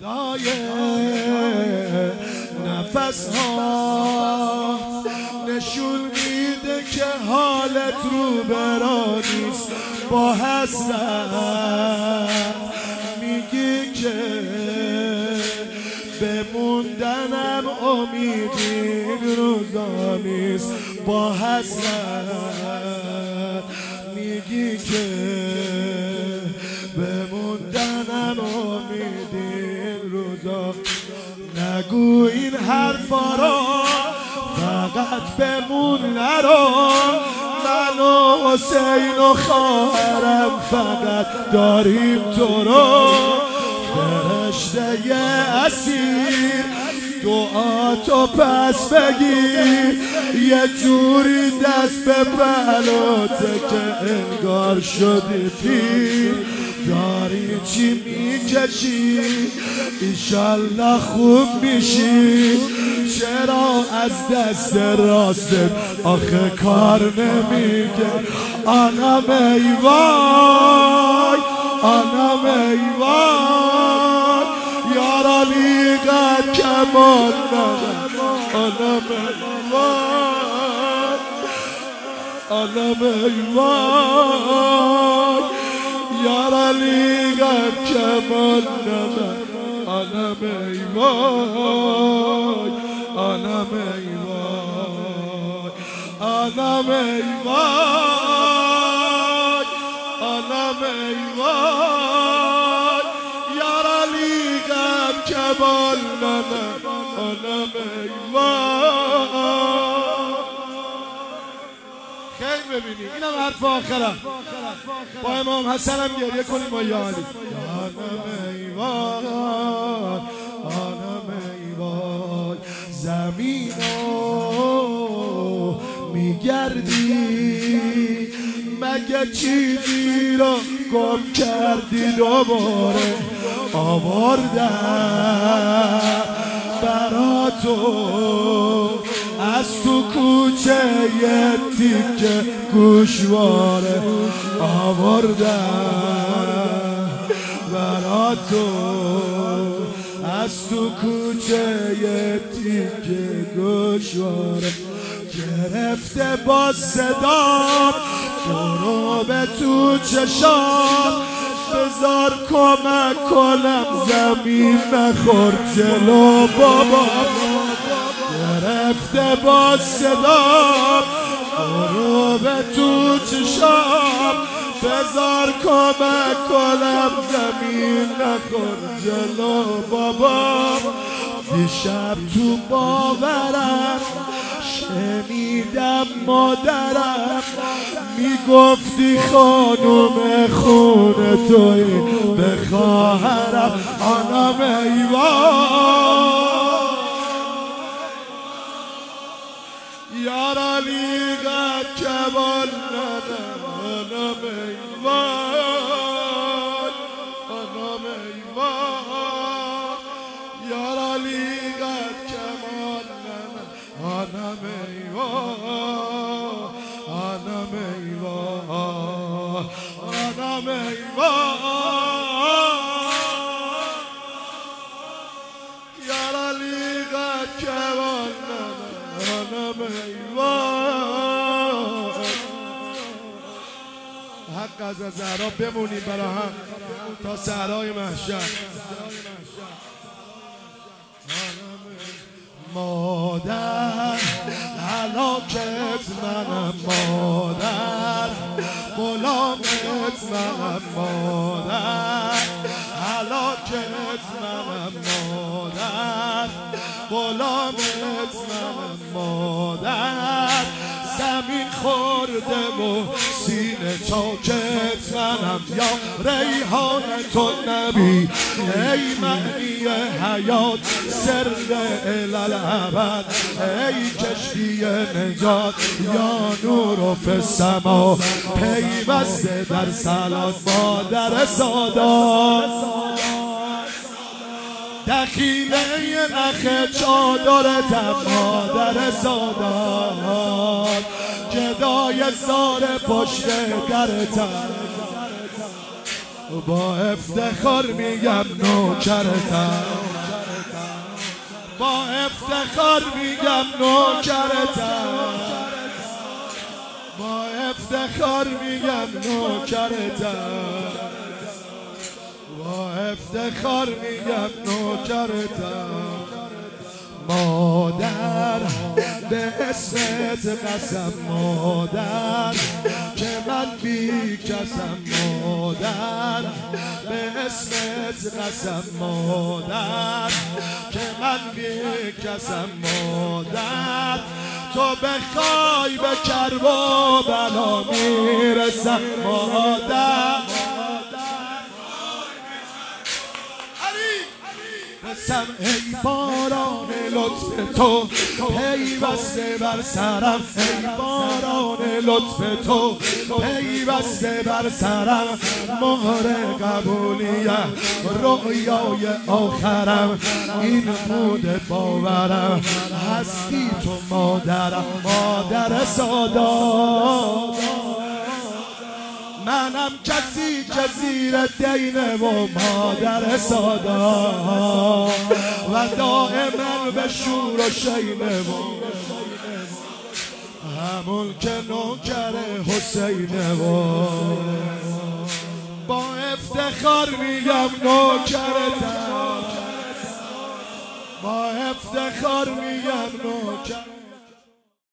صدای نفس ها نشون میده که حالت رو برا نیست. با حسرت میگی که بموندنم امیدی روزا نیست. با حسرت میگی که بموندنم امیدی روزا. نگو این حرفا رو فقط بمون نرو. من و حسین و خواهرم فقط داریم تو رو. فرشته اسیر دعاتو پس بگیر. یه جوری دست به بلوته که انگار شدی پیر. داری چی میکشی ایشالله خوب میشی. چرا از دست راستت آخه کار نمیگه؟ آنم ای وای آنم ای وای یارا لیقت کمان ندم. آنم ای وای آنم ای وای یارا لیقت کمان ندم. آنم ای وای آنم ای وای آنم ای وای آنم ای وای یارا لیقت کمان ندم. آنم ای وای. خیلی ببینی اینم حرف آخرم. با امام حسن هم گریه کنیم با یا علی. آنم ای وای آنم ای وای زمینو میگردی مگه چیزی رو گم کردی؟ دوباره آوردم برا تو از تو کوچه یه تیکه گوشواره. آوردم برا تو از تو کوچه یه تیکه گوشواره. گرفته با صدام برو به تو چشام. بذار کمک کنم زمین نخور جلو بابا. گرفته با صدام برو به تو چشام. بذار کمک کنم زمین نخور جلو بابا. دیشب تو باورم شنیدم مادرم میگفتی خانوم خون توی به خواهرم. آنم ای وای یارا لیقت کمان ندم. آنم ای وای آنم ای وای یارا لیقت کمان ندم. آنم ای وای آنم ای وای آنم ای وای یارا لیقت کمان ندم. آنم ای وای. حق از زهرا بمونیم برا هم تا صحرای محشر. مادر هلاکت منم مادر غلامت منم مادر هلاکت منم مادر غلامت منم مادر. زمین خورده و سینه چاکت منم یا ریحان تو نبی. ای معنی حیات سر الالعبد ای کشتی نجات یا نور فی السما. پیوسته در صلات مادر سادات دخیله نخ چادرتم مادر سادات. گدای زار پشت درتم با افتخار میگم نوکرتم، با افتخار میگم نوکرتم، با افتخار میگم نوکرتم، با افتخار میگم نوکرتم. مادر به اسمت قسم مادر که من بی کسم، مادر به اسمت قسم مادر که من بی کسم، مادر تو بخوای به کرب و بلا میرسم، مادر رسم ای باران لطف تو پیوسته بر سرم، ای باران لطف تو پیوسته بر سرم، مهر قبولیه رؤیای آخرم، این بود باورم هستی تو مادرم، مادر سادات منم کسی که زیر دینه و مادر سادات و دائما به شور و شینه و همون که نوکر حسینه و با افتخار میگم نوکرتم، با افتخار میگم نوکر.